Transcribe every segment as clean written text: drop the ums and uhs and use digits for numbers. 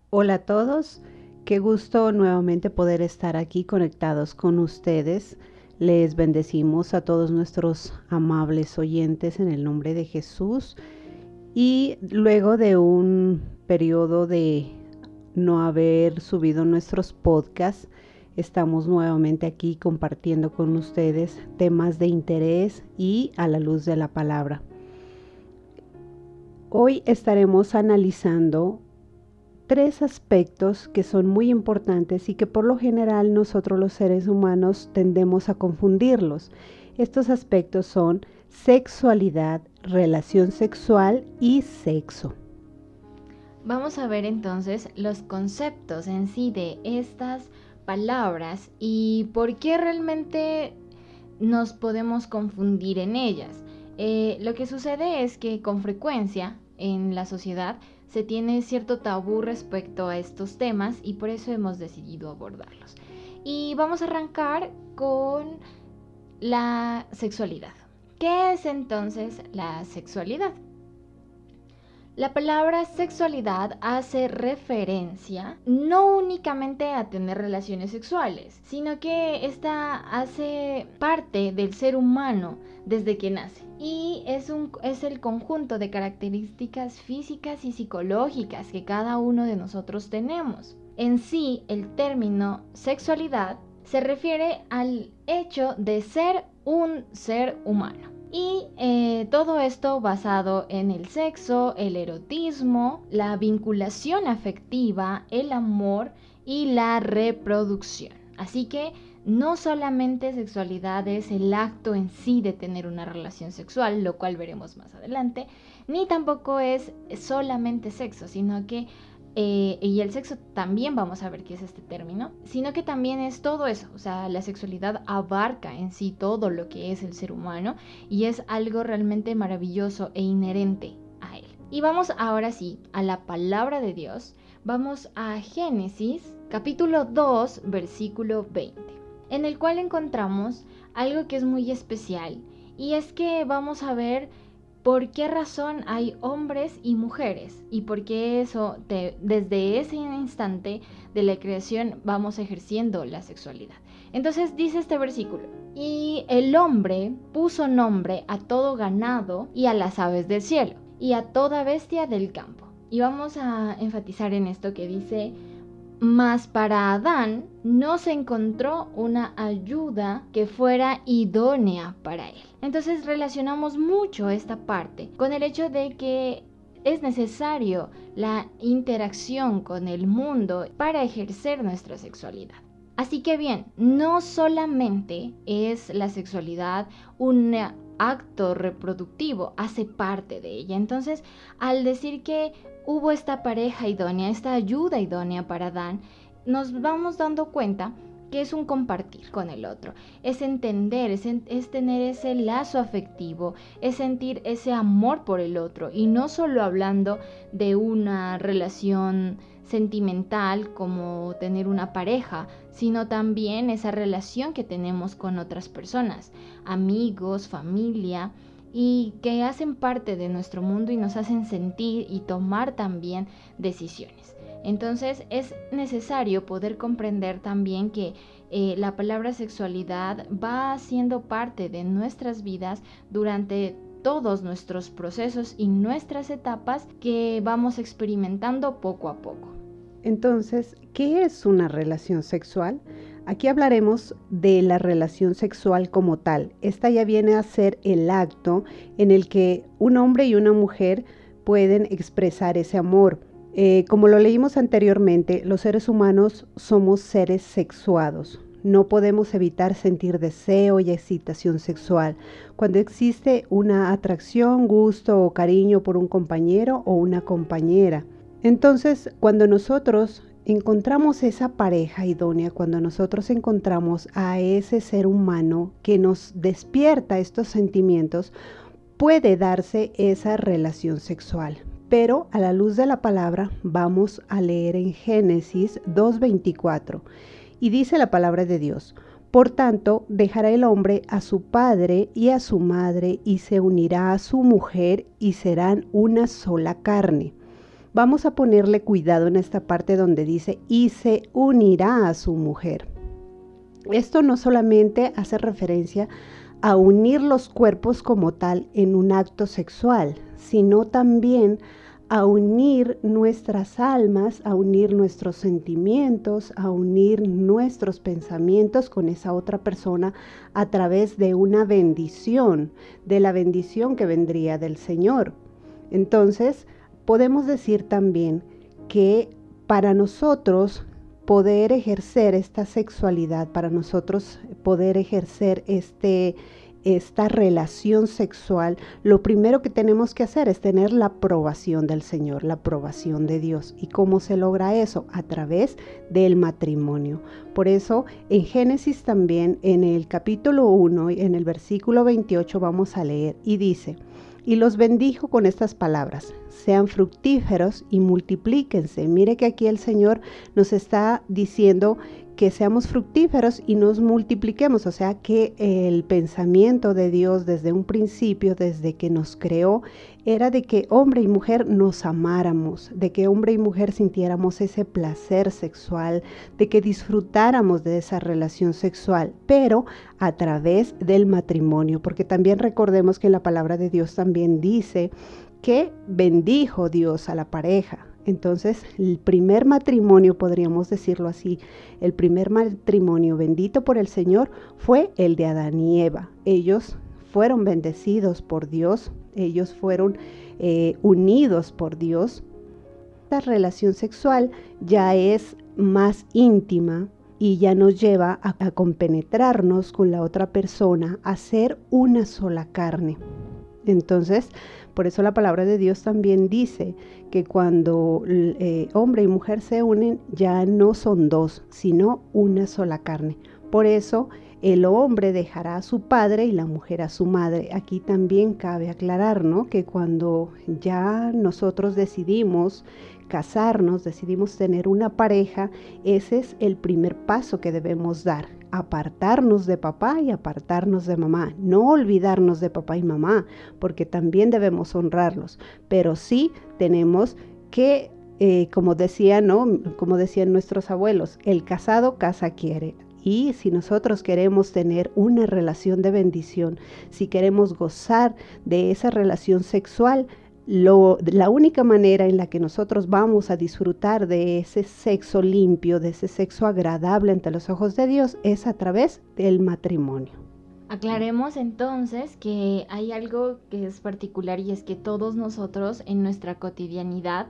Hola a todos, qué gusto nuevamente poder estar aquí conectados con ustedes. Les bendecimos a todos nuestros amables oyentes en el nombre de Jesús. Y luego de un periodo de no haber subido nuestros podcasts, estamos nuevamente aquí compartiendo con ustedes temas de interés y a la luz de la palabra. Hoy estaremos analizando 3 aspectos que son muy importantes y que por lo general nosotros los seres humanos tendemos a confundirlos. Estos aspectos son sexualidad, relación sexual y sexo. Vamos a ver entonces los conceptos en sí de estas palabras y por qué realmente nos podemos confundir en ellas. Lo que sucede es que con frecuencia en la sociedad se tiene cierto tabú respecto a estos temas y por eso hemos decidido abordarlos. Y vamos a arrancar con la sexualidad. ¿Qué es entonces la sexualidad? La palabra sexualidad hace referencia no únicamente a tener relaciones sexuales, sino que esta hace parte del ser humano desde que nace. Y es el conjunto de características físicas y psicológicas que cada uno de nosotros tenemos. En sí, el término sexualidad se refiere al hecho de ser un ser humano. Y todo esto basado en el sexo, el erotismo, la vinculación afectiva, el amor y la reproducción. Así que no solamente sexualidad es el acto en sí de tener una relación sexual, lo cual veremos más adelante, ni tampoco es solamente sexo, sino que y el sexo también vamos a ver qué es este término, sino que también es todo eso, o sea, la sexualidad abarca en sí todo lo que es el ser humano y es algo realmente maravilloso e inherente a él. Y vamos ahora sí a la palabra de Dios, vamos a Génesis capítulo 2 versículo 20, en el cual encontramos algo que es muy especial y es que vamos a ver por qué razón hay hombres y mujeres y por qué desde ese instante de la creación vamos ejerciendo la sexualidad. Entonces dice este versículo: y el hombre puso nombre a todo ganado y a las aves del cielo y a toda bestia del campo. Y vamos a enfatizar en esto que dice: mas para Adán no se encontró una ayuda que fuera idónea para él. Entonces relacionamos mucho esta parte con el hecho de que es necesario la interacción con el mundo para ejercer nuestra sexualidad. Así que bien, no solamente es la sexualidad un acto reproductivo, hace parte de ella. Entonces, al decir que hubo esta pareja idónea, esta ayuda idónea para Adán, nos vamos dando cuenta que es un compartir con el otro, es entender, es tener ese lazo afectivo, es sentir ese amor por el otro y no solo hablando de una relación sentimental como tener una pareja, sino también esa relación que tenemos con otras personas, amigos, familia, y que hacen parte de nuestro mundo y nos hacen sentir y tomar también decisiones. Entonces es necesario poder comprender también que la palabra sexualidad va siendo parte de nuestras vidas durante todos nuestros procesos y nuestras etapas que vamos experimentando poco a poco. Entonces, ¿qué es una relación sexual? Aquí hablaremos de la relación sexual como tal. Esta ya viene a ser el acto en el que un hombre y una mujer pueden expresar ese amor. Como lo leímos anteriormente, los seres humanos somos seres sexuados. No podemos evitar sentir deseo y excitación sexual cuando existe una atracción, gusto o cariño por un compañero o una compañera. Entonces, cuando nosotros encontramos esa pareja idónea, cuando nosotros encontramos a ese ser humano que nos despierta estos sentimientos, puede darse esa relación sexual. Pero a la luz de la palabra vamos a leer en Génesis 2:24 y dice la palabra de Dios: por tanto, dejará el hombre a su padre y a su madre y se unirá a su mujer y serán una sola carne. vamos a ponerle cuidado en esta parte donde dice, y se unirá a su mujer. Esto no solamente hace referencia a unir los cuerpos como tal en un acto sexual, sino también a unir nuestras almas, a unir nuestros sentimientos, a unir nuestros pensamientos con esa otra persona a través de una bendición, de la bendición que vendría del Señor. Entonces, podemos decir también que para nosotros poder ejercer esta sexualidad, para nosotros poder ejercer esta relación sexual, lo primero que tenemos que hacer es tener la aprobación del Señor, la aprobación de Dios. ¿Y cómo se logra eso? A través del matrimonio. Por eso, en Génesis también, en el capítulo 1, en el versículo 28, vamos a leer y dice, y los bendijo con estas palabras, sean fructíferos y multiplíquense. Mire que aquí el Señor nos está diciendo que seamos fructíferos y nos multipliquemos, o sea que el pensamiento de Dios desde un principio, desde que nos creó, era de que hombre y mujer nos amáramos, de que hombre y mujer sintiéramos ese placer sexual, de que disfrutáramos de esa relación sexual, pero a través del matrimonio, porque también recordemos que la palabra de Dios también dice que bendijo Dios a la pareja. Entonces, el primer matrimonio, podríamos decirlo así, el primer matrimonio bendito por el Señor fue el de Adán y Eva. Ellos fueron bendecidos por Dios, ellos fueron unidos por Dios. Esta relación sexual ya es más íntima y ya nos lleva a compenetrarnos con la otra persona, a ser una sola carne. Entonces, por eso la palabra de Dios también dice que cuando hombre y mujer se unen, ya no son dos, sino una sola carne. Por eso el hombre dejará a su padre y la mujer a su madre. Aquí también cabe aclarar, ¿no?, que cuando ya nosotros decidimos casarnos, decidimos tener una pareja, ese es el primer paso que debemos dar. Apartarnos de papá y apartarnos de mamá, no olvidarnos de papá y mamá, porque también debemos honrarlos, pero sí tenemos que, como decían nuestros abuelos, el casado casa quiere. Y si nosotros queremos tener una relación de bendición, si queremos gozar de esa relación sexual, la única manera en la que nosotros vamos a disfrutar de ese sexo limpio, de ese sexo agradable ante los ojos de Dios, es a través del matrimonio. Aclaremos entonces que hay algo que es particular y es que todos nosotros en nuestra cotidianidad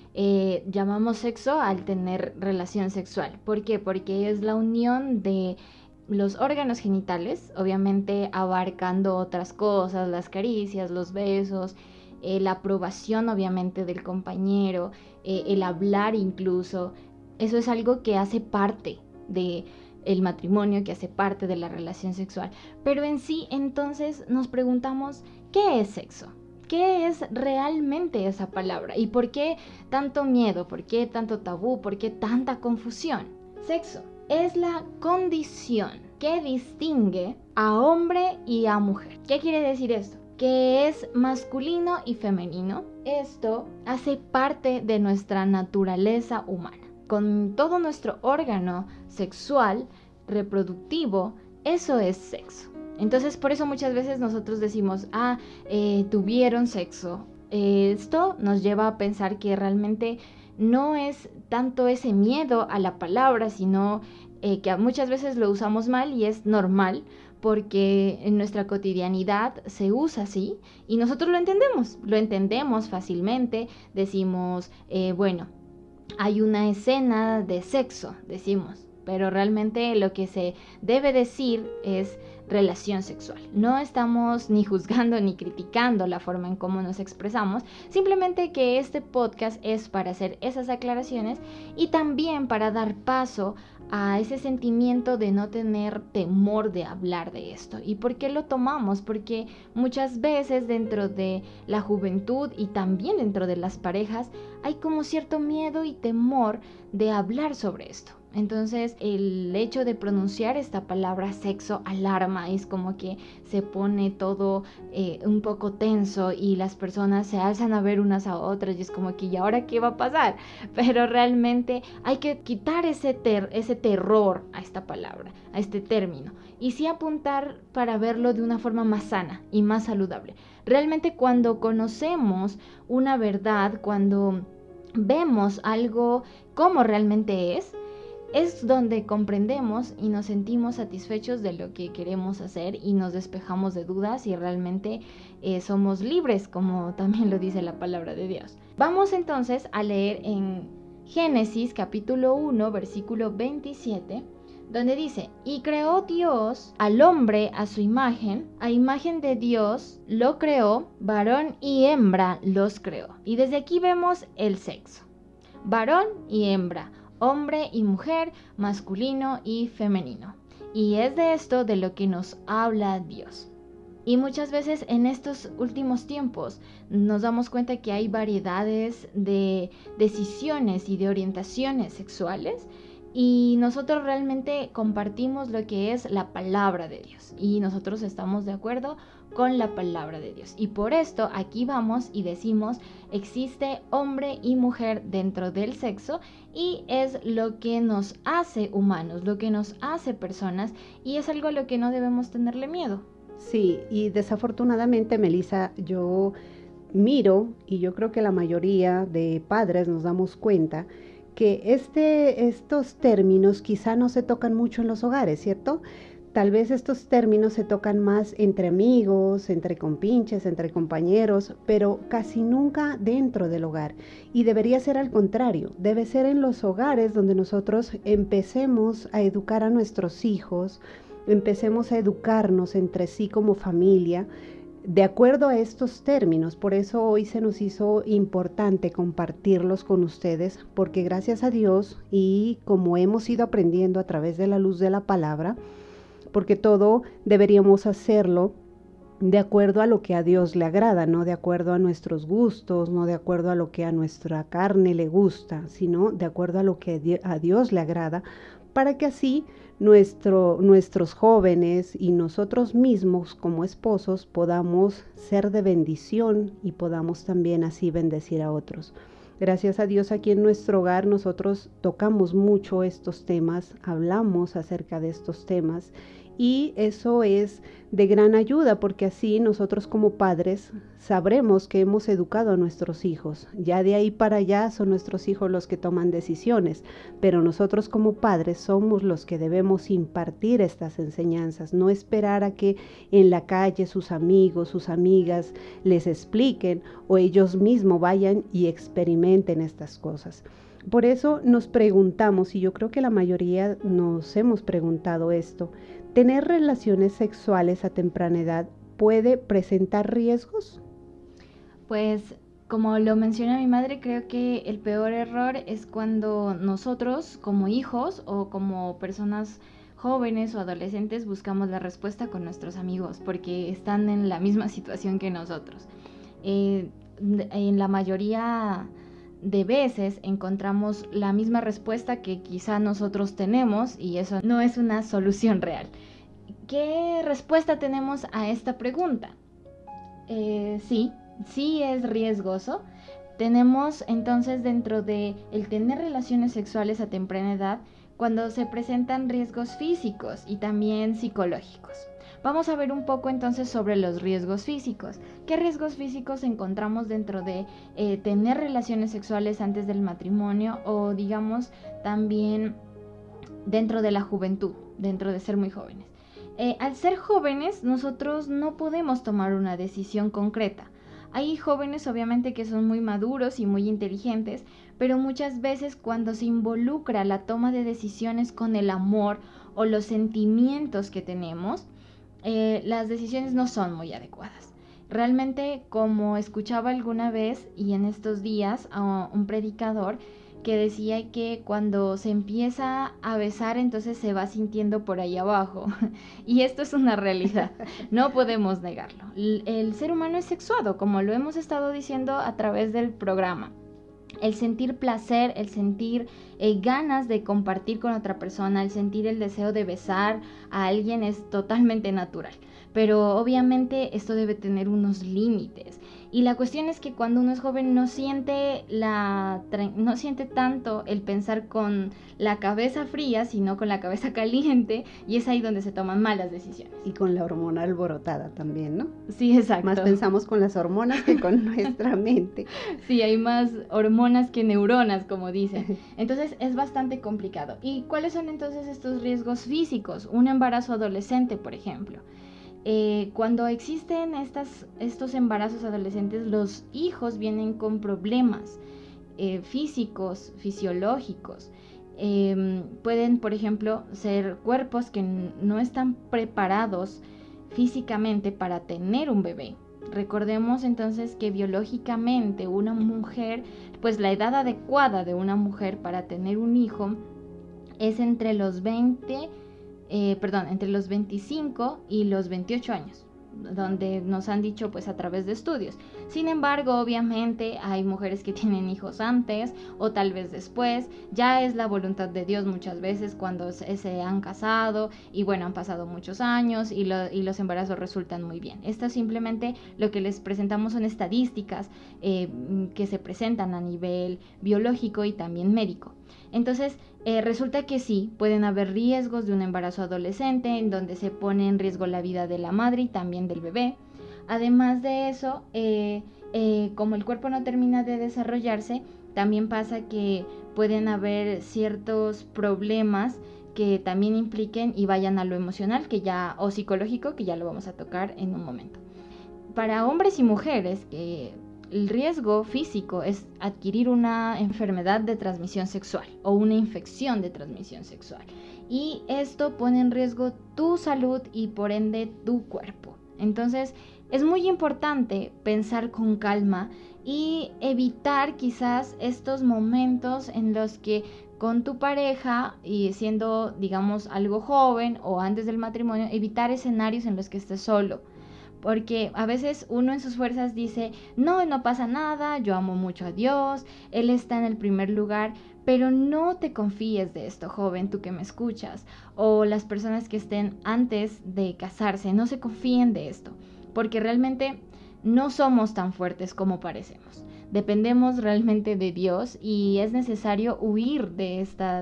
llamamos sexo al tener relación sexual. ¿Por qué? Porque es la unión de los órganos genitales, obviamente abarcando otras cosas, las caricias, los besos, la aprobación obviamente del compañero, el hablar incluso. Eso es algo que hace parte del matrimonio, que hace parte de la relación sexual. Pero en sí, entonces nos preguntamos, ¿qué es sexo? ¿Qué es realmente esa palabra? ¿Y por qué tanto miedo? ¿Por qué tanto tabú? ¿Por qué tanta confusión? Sexo es la condición que distingue a hombre y a mujer. ¿Qué quiere decir esto? Que es masculino y femenino. Esto hace parte de nuestra naturaleza humana. Con todo nuestro órgano sexual, reproductivo, eso es sexo. Entonces, por eso muchas veces nosotros decimos, tuvieron sexo. Esto nos lleva a pensar que realmente no es tanto ese miedo a la palabra, sino que muchas veces lo usamos mal y es normal, porque en nuestra cotidianidad se usa así y nosotros lo entendemos fácilmente. Decimos, bueno, hay una escena de sexo, decimos, pero realmente lo que se debe decir es relación sexual. No estamos ni juzgando ni criticando la forma en cómo nos expresamos, simplemente que este podcast es para hacer esas aclaraciones y también para dar paso a ese sentimiento de no tener temor de hablar de esto. ¿Y por qué lo tomamos? Porque muchas veces dentro de la juventud y también dentro de las parejas hay como cierto miedo y temor de hablar sobre esto. Entonces el hecho de pronunciar esta palabra sexo alarma, es como que se pone todo un poco tenso y las personas se alzan a ver unas a otras y es como que ¿y ahora qué va a pasar? Pero realmente hay que quitar ese terror a esta palabra, a este término, y sí apuntar para verlo de una forma más sana y más saludable. Realmente cuando conocemos una verdad, cuando vemos algo como realmente es donde comprendemos y nos sentimos satisfechos de lo que queremos hacer y nos despejamos de dudas y realmente somos libres, como también lo dice la palabra de Dios. Vamos entonces a leer en Génesis capítulo 1, versículo 27, donde dice: y creó Dios al hombre a su imagen, a imagen de Dios lo creó, varón y hembra los creó. Y desde aquí vemos el sexo, varón y hembra, hombre y mujer, masculino y femenino. Y es de esto de lo que nos habla Dios. Y muchas veces en estos últimos tiempos nos damos cuenta que hay variedades de decisiones y de orientaciones sexuales, y nosotros realmente compartimos lo que es la palabra de Dios y nosotros estamos de acuerdo con la palabra de Dios. Y por esto aquí vamos y decimos: existe hombre y mujer dentro del sexo, y es lo que nos hace humanos, lo que nos hace personas, y es algo a lo que no debemos tenerle miedo. Sí, y desafortunadamente, Melissa, yo miro, y yo creo que la mayoría de padres nos damos cuenta que estos términos quizá no se tocan mucho en los hogares, ¿cierto? Tal vez estos términos se tocan más entre amigos, entre compinches, entre compañeros, pero casi nunca dentro del hogar. Y debería ser al contrario, debe ser en los hogares donde nosotros empecemos a educar a nuestros hijos, empecemos a educarnos entre sí como familia, de acuerdo a estos términos. Por eso hoy se nos hizo importante compartirlos con ustedes, porque gracias a Dios, y como hemos ido aprendiendo a través de la luz de la palabra, porque todo deberíamos hacerlo de acuerdo a lo que a Dios le agrada, no de acuerdo a nuestros gustos, no de acuerdo a lo que a nuestra carne le gusta, sino de acuerdo a lo que a Dios le agrada, para que así nuestros jóvenes y nosotros mismos como esposos podamos ser de bendición y podamos también así bendecir a otros. Gracias a Dios, aquí en nuestro hogar nosotros tocamos mucho estos temas, hablamos acerca de estos temas, y eso es de gran ayuda, porque así nosotros como padres sabremos que hemos educado a nuestros hijos. Ya de ahí para allá son nuestros hijos los que toman decisiones, pero nosotros como padres somos los que debemos impartir estas enseñanzas, no esperar a que en la calle sus amigos, sus amigas les expliquen o ellos mismos vayan y experimenten estas cosas. Por eso nos preguntamos, y yo creo que la mayoría nos hemos preguntado esto: ¿tener relaciones sexuales a temprana edad puede presentar riesgos? Pues como lo menciona mi madre, creo que el peor error es cuando nosotros como hijos o como personas jóvenes o adolescentes buscamos la respuesta con nuestros amigos porque están en la misma situación que nosotros. En la mayoría de veces encontramos la misma respuesta que quizá nosotros tenemos, y eso no es una solución real. ¿Qué respuesta tenemos a esta pregunta? Sí es riesgoso. Tenemos entonces dentro de el tener relaciones sexuales a temprana edad cuando se presentan riesgos físicos y también psicológicos. Vamos a ver un poco entonces sobre los riesgos físicos. ¿Qué riesgos físicos encontramos dentro de tener relaciones sexuales antes del matrimonio, o digamos también dentro de la juventud, dentro de ser muy jóvenes? Al ser jóvenes nosotros no podemos tomar una decisión concreta. Hay jóvenes obviamente que son muy maduros y muy inteligentes, pero muchas veces cuando se involucra la toma de decisiones con el amor o los sentimientos que tenemos, las decisiones no son muy adecuadas. Realmente, como escuchaba alguna vez y en estos días a un predicador que decía que cuando se empieza a besar, entonces se va sintiendo por ahí abajo. Y esto es una realidad, no podemos negarlo. El ser humano es sexuado, como lo hemos estado diciendo a través del programa. El sentir placer, el sentir ganas de compartir con otra persona, el sentir el deseo de besar a alguien es totalmente natural. Pero obviamente esto debe tener unos límites. Y la cuestión es que cuando uno es joven no siente tanto el pensar con la cabeza fría, sino con la cabeza caliente, y es ahí donde se toman malas decisiones. Y con la hormona alborotada también, ¿no? Sí, exacto. Más pensamos con las hormonas que con nuestra mente. Sí, hay más hormonas que neuronas, como dicen. Entonces es bastante complicado. ¿Y cuáles son entonces estos riesgos físicos? Un embarazo adolescente, por ejemplo. Cuando existen estos embarazos adolescentes, los hijos vienen con problemas físicos, fisiológicos. Pueden, por ejemplo, ser cuerpos que no están preparados físicamente para tener un bebé. Recordemos entonces que biológicamente una mujer, pues la edad adecuada de una mujer para tener un hijo es entre los 25 y los 28 años, donde nos han dicho pues a través de estudios. Sin embargo, obviamente hay mujeres que tienen hijos antes o tal vez después. Ya es la voluntad de Dios muchas veces cuando se han casado y bueno, han pasado muchos años y los embarazos resultan muy bien. Esto simplemente lo que les presentamos son estadísticas que se presentan a nivel biológico y también médico. Entonces, resulta que sí, pueden haber riesgos de un embarazo adolescente en donde se pone en riesgo la vida de la madre y también del bebé. Además de eso, como el cuerpo no termina de desarrollarse, también pasa que pueden haber ciertos problemas que también impliquen y vayan a lo emocional o psicológico, que ya lo vamos a tocar en un momento. Para hombres y mujeres, el riesgo físico es adquirir una enfermedad de transmisión sexual o una infección de transmisión sexual. Y esto pone en riesgo tu salud y por ende tu cuerpo. Entonces es muy importante pensar con calma y evitar quizás estos momentos en los que con tu pareja y siendo digamos algo joven o antes del matrimonio, evitar escenarios en los que estés solo. Porque a veces uno en sus fuerzas dice, no pasa nada, yo amo mucho a Dios, Él está en el primer lugar, pero no te confíes de esto, joven, tú que me escuchas, o las personas que estén antes de casarse, no se confíen de esto, porque realmente no somos tan fuertes como parecemos. Dependemos realmente de Dios y es necesario huir de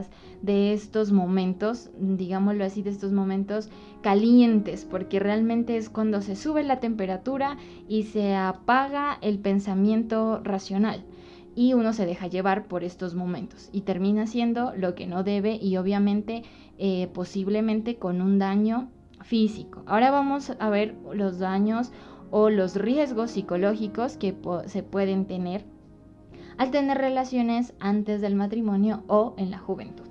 estos momentos, digámoslo así, de estos momentos calientes, porque realmente es cuando se sube la temperatura y se apaga el pensamiento racional y uno se deja llevar por estos momentos y termina haciendo lo que no debe y obviamente posiblemente con un daño físico. Ahora vamos a ver los daños o los riesgos psicológicos que se pueden tener al tener relaciones antes del matrimonio o en la juventud.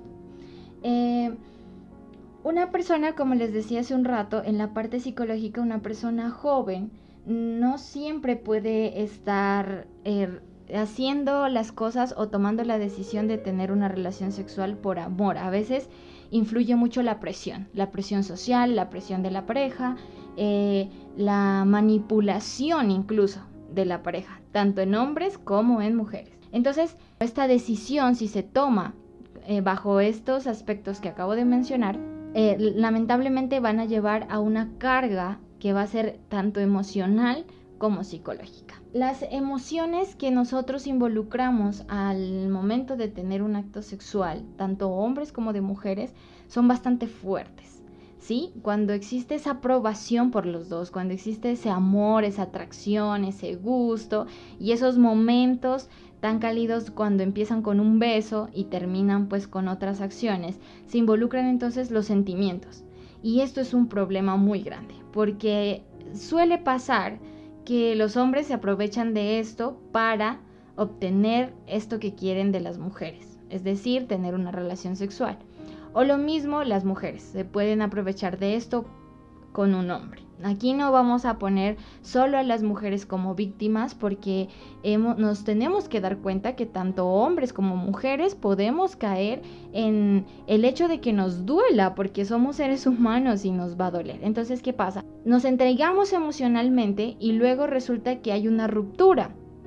Una persona, como les decía hace un rato, en la parte psicológica, una persona joven no siempre puede estar haciendo las cosas o tomando la decisión de tener una relación sexual por amor. A veces influye mucho la presión social, la presión de la pareja, la manipulación incluso de la pareja, tanto en hombres como en mujeres. Entonces, esta decisión, si se toma bajo estos aspectos que acabo de mencionar, lamentablemente van a llevar a una carga que va a ser tanto emocional como psicológica. Las emociones que nosotros involucramos al momento de tener un acto sexual, tanto hombres como de mujeres, son bastante fuertes. ¿Sí? Cuando existe esa aprobación por los dos, cuando existe ese amor, esa atracción, ese gusto y esos momentos tan cálidos cuando empiezan con un beso y terminan pues con otras acciones, se involucran entonces los sentimientos. Y esto es un problema muy grande, porque suele pasar que los hombres se aprovechan de esto para obtener esto que quieren de las mujeres, es decir, tener una relación sexual. O lo mismo las mujeres, se pueden aprovechar de esto con un hombre. Aquí no vamos a poner solo a las mujeres como víctimas porque nos tenemos que dar cuenta que tanto hombres como mujeres podemos caer en el hecho de que nos duela porque somos seres humanos y nos va a doler. Entonces, ¿qué pasa? Nos entregamos emocionalmente y luego resulta que hay una ruptura.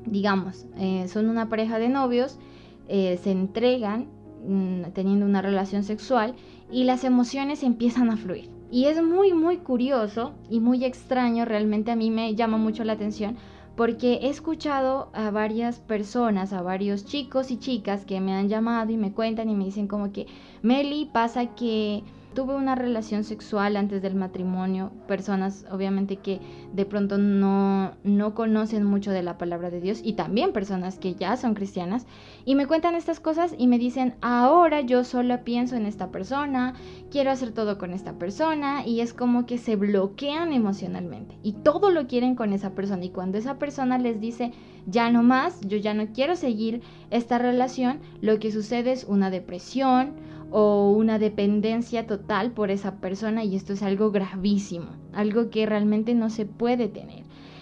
digamos, son una pareja de novios, se entregan teniendo una relación sexual y las emociones empiezan a fluir. Y es muy, muy curioso y muy extraño, realmente a mí me llama mucho la atención, porque he escuchado a varias personas, a varios chicos y chicas que me han llamado y me cuentan y me dicen como que, Meli, pasa que tuve una relación sexual antes del matrimonio, personas obviamente que de pronto no conocen mucho de la palabra de Dios y también personas que ya son cristianas y me cuentan estas cosas y me dicen, ahora yo solo pienso en esta persona, quiero hacer todo con esta persona, y es como que se bloquean emocionalmente y todo lo quieren con esa persona, y cuando esa persona les dice ya no más, yo ya no quiero seguir esta relación, lo que sucede es una depresión o una dependencia total por esa persona, y esto es algo gravísimo, algo que realmente no se puede tener.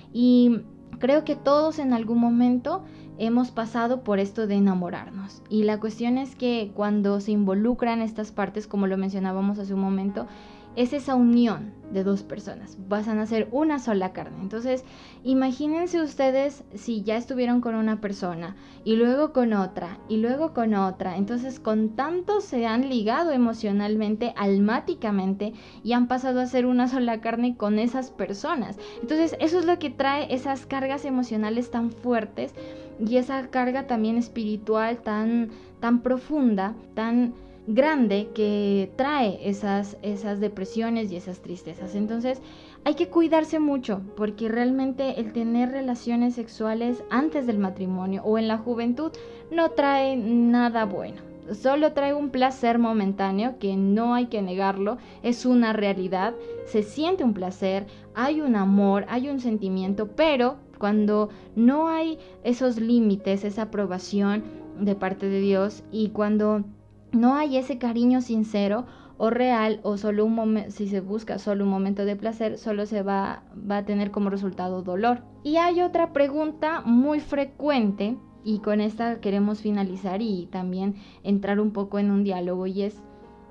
Y creo que todos en algún momento hemos pasado por esto de enamorarnos, y la cuestión es que cuando se involucran estas partes, como lo mencionábamos hace un momento, es esa unión de dos personas, pasan a ser una sola carne. Entonces, imagínense ustedes si ya estuvieron con una persona y luego con otra y luego con otra, entonces con tanto se han ligado emocionalmente, almáticamente, y han pasado a ser una sola carne con esas personas. Entonces, eso es lo que trae esas cargas emocionales tan fuertes y esa carga también espiritual tan profunda, tan grande, que trae esas depresiones y esas tristezas. Entonces hay que cuidarse mucho, porque realmente el tener relaciones sexuales antes del matrimonio o en la juventud no trae nada bueno. Solo trae un placer momentáneo que no hay que negarlo, es una realidad, se siente un placer, hay un amor, hay un sentimiento, pero cuando no hay esos límites, esa aprobación de parte de Dios, y cuando no hay ese cariño sincero o real, o solo un momento, si se busca solo un momento de placer, solo se va a tener como resultado dolor. Y hay otra pregunta muy frecuente, y con esta queremos finalizar y también entrar un poco en un diálogo, y es,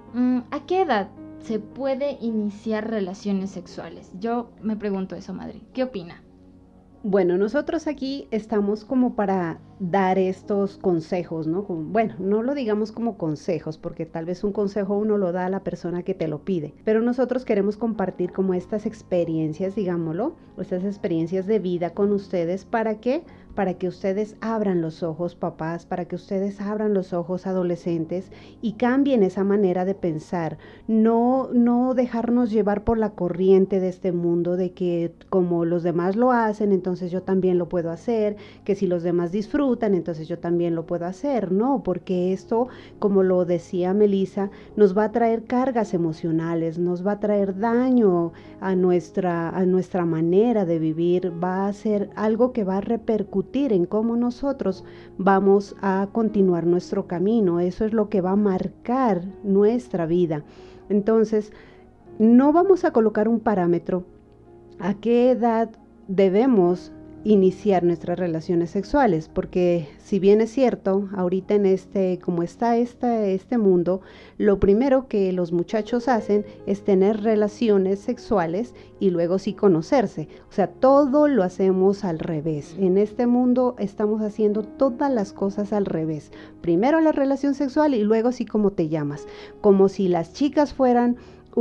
¿a qué edad se puede iniciar relaciones sexuales? Yo me pregunto eso, madre. ¿Qué opina? Bueno, nosotros aquí estamos como para dar estos consejos, ¿no? Bueno, no lo digamos como consejos, porque tal vez un consejo uno lo da a la persona que te lo pide, pero nosotros queremos compartir como estas experiencias, digámoslo, estas experiencias de vida con ustedes. ¿Para qué? Para que ustedes abran los ojos, papás, para que ustedes abran los ojos, adolescentes, y cambien esa manera de pensar. No dejarnos llevar por la corriente de este mundo, de que como los demás lo hacen, entonces yo también lo puedo hacer, que si los demás disfrutan, entonces yo también lo puedo hacer. No, porque esto, como lo decía Melissa, nos va a traer cargas emocionales, nos va a traer daño a nuestra manera de vivir, va a ser algo que va a repercutir en cómo nosotros vamos a continuar nuestro camino. Eso es lo que va a marcar nuestra vida. Entonces, no vamos a colocar un parámetro a qué edad debemos iniciar nuestras relaciones sexuales, porque si bien es cierto, ahorita en como está este mundo, lo primero que los muchachos hacen es tener relaciones sexuales y luego sí conocerse. O sea, todo lo hacemos al revés. En este mundo estamos haciendo todas las cosas al revés. Primero la relación sexual y luego sí cómo te llamas. Como si las chicas fueran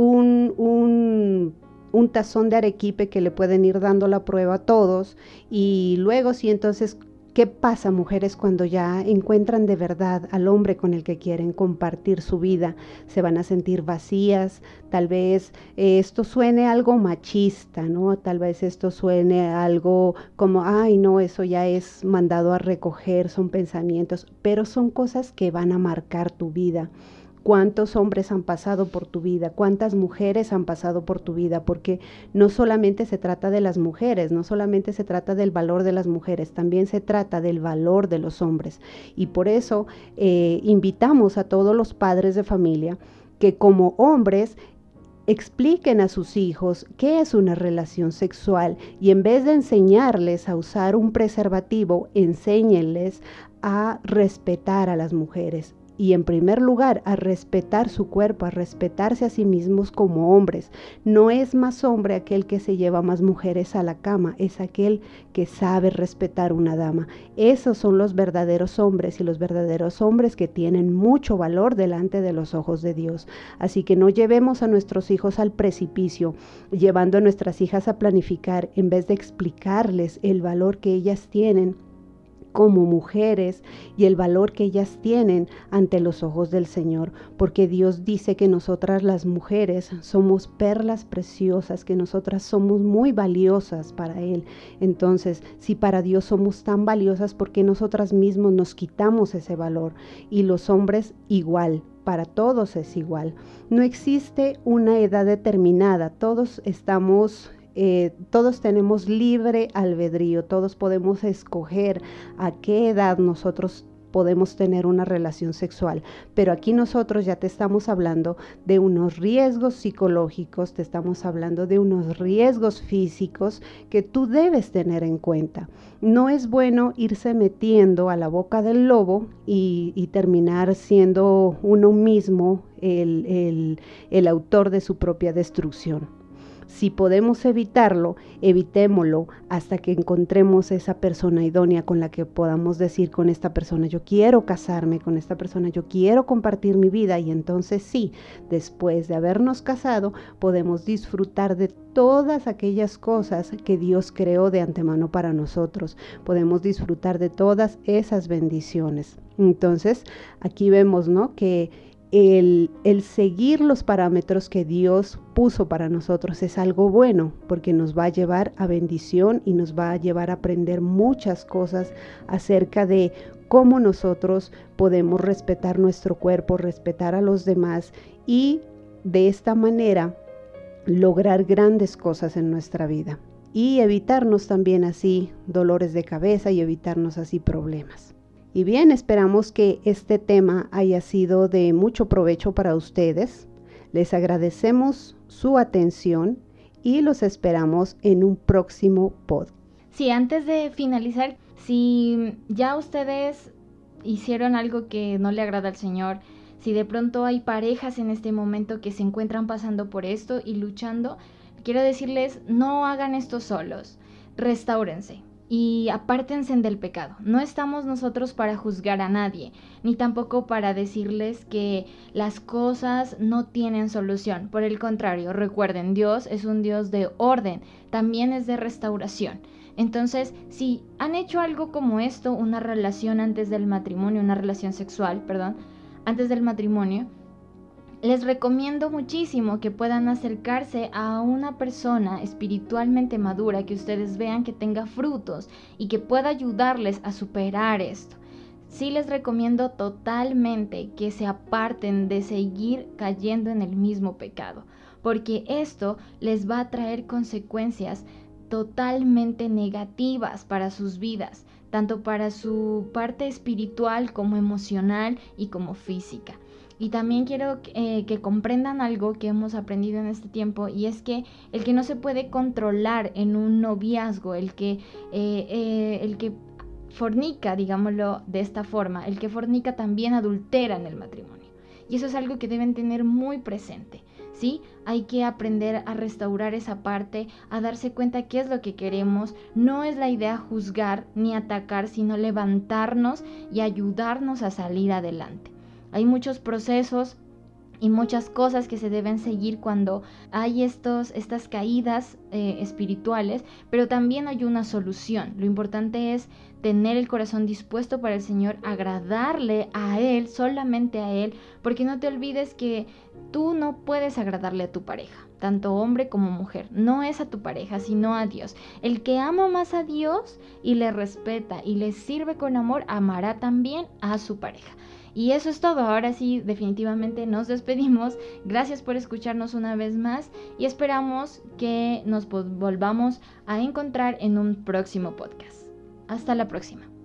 un tazón de arequipe que le pueden ir dando la prueba a todos, y luego sí, entonces, ¿qué pasa, mujeres, cuando ya encuentran de verdad al hombre con el que quieren compartir su vida? Se van a sentir vacías. Tal vez esto suene algo machista, ¿no? Tal vez esto suene algo como, ay, no, eso ya es mandado a recoger, son pensamientos, pero son cosas que van a marcar tu vida. ¿Cuántos hombres han pasado por tu vida? ¿Cuántas mujeres han pasado por tu vida? Porque no solamente se trata de las mujeres, no solamente se trata del valor de las mujeres, también se trata del valor de los hombres. Y por eso invitamos a todos los padres de familia que como hombres expliquen a sus hijos qué es una relación sexual, y en vez de enseñarles a usar un preservativo, enséñenles a respetar a las mujeres. y en primer lugar a respetar su cuerpo, a respetarse a sí mismos como hombres. No es más hombre aquel que se lleva más mujeres a la cama, es aquel que sabe respetar una dama. Esos son los verdaderos hombres, y los verdaderos hombres que tienen mucho valor delante de los ojos de Dios. Así que no llevemos a nuestros hijos al precipicio, llevando a nuestras hijas a planificar en vez de explicarles el valor que ellas tienen como mujeres y el valor que ellas tienen ante los ojos del Señor, porque Dios dice que nosotras las mujeres somos perlas preciosas, que nosotras somos muy valiosas para Él. Entonces, si para Dios somos tan valiosas, ¿por qué nosotras mismos nos quitamos ese valor? Y los hombres igual. Para todos es igual. No existe una edad determinada, todos tenemos libre albedrío, todos podemos escoger a qué edad nosotros podemos tener una relación sexual, pero aquí nosotros ya te estamos hablando de unos riesgos psicológicos, te estamos hablando de unos riesgos físicos que tú debes tener en cuenta. No es bueno irse metiendo a la boca del lobo y terminar siendo uno mismo el autor de su propia destrucción. Si podemos evitarlo, evitémoslo hasta que encontremos esa persona idónea con la que podamos decir: con esta persona yo quiero casarme, con esta persona yo quiero compartir mi vida. Y entonces sí, después de habernos casado, podemos disfrutar de todas aquellas cosas que Dios creó de antemano para nosotros. Podemos disfrutar de todas esas bendiciones. Entonces, aquí vemos, ¿no?, que el seguir los parámetros que Dios puso para nosotros es algo bueno, porque nos va a llevar a bendición y nos va a llevar a aprender muchas cosas acerca de cómo nosotros podemos respetar nuestro cuerpo, respetar a los demás y de esta manera lograr grandes cosas en nuestra vida y evitarnos también así dolores de cabeza y evitarnos así problemas. Y bien, esperamos que este tema haya sido de mucho provecho para ustedes. Les agradecemos su atención y los esperamos en un próximo podcast. Sí, antes de finalizar, si ya ustedes hicieron algo que no le agrada al Señor, si de pronto hay parejas en este momento que se encuentran pasando por esto y luchando, quiero decirles, no hagan esto solos, restáurense. Y apártense del pecado. No estamos nosotros para juzgar a nadie, ni tampoco para decirles que las cosas no tienen solución. Por el contrario, recuerden, Dios es un Dios de orden, también es de restauración. Entonces, si han hecho algo como esto, una relación antes del matrimonio, una relación sexual, antes del matrimonio, les recomiendo muchísimo que puedan acercarse a una persona espiritualmente madura, que ustedes vean que tenga frutos y que pueda ayudarles a superar esto. Sí les recomiendo totalmente que se aparten de seguir cayendo en el mismo pecado, porque esto les va a traer consecuencias totalmente negativas para sus vidas, tanto para su parte espiritual como emocional y como física. Y también quiero que comprendan algo que hemos aprendido en este tiempo, y es que el que no se puede controlar en un noviazgo, el que fornica, digámoslo de esta forma, el que fornica también adultera en el matrimonio. Y eso es algo que deben tener muy presente, ¿sí? Hay que aprender a restaurar esa parte, a darse cuenta qué es lo que queremos. No es la idea juzgar ni atacar, sino levantarnos y ayudarnos a salir adelante. Hay muchos procesos y muchas cosas que se deben seguir cuando hay estas caídas espirituales, pero también hay una solución. Lo importante es tener el corazón dispuesto para el Señor, agradarle a Él, solamente a Él, porque no te olvides que tú no puedes agradarle a tu pareja, tanto hombre como mujer. No es a tu pareja, sino a Dios. El que ama más a Dios y le respeta y le sirve con amor, amará también a su pareja. Y eso es todo. Ahora sí, definitivamente nos despedimos. Gracias por escucharnos una vez más y esperamos que nos volvamos a encontrar en un próximo podcast. Hasta la próxima.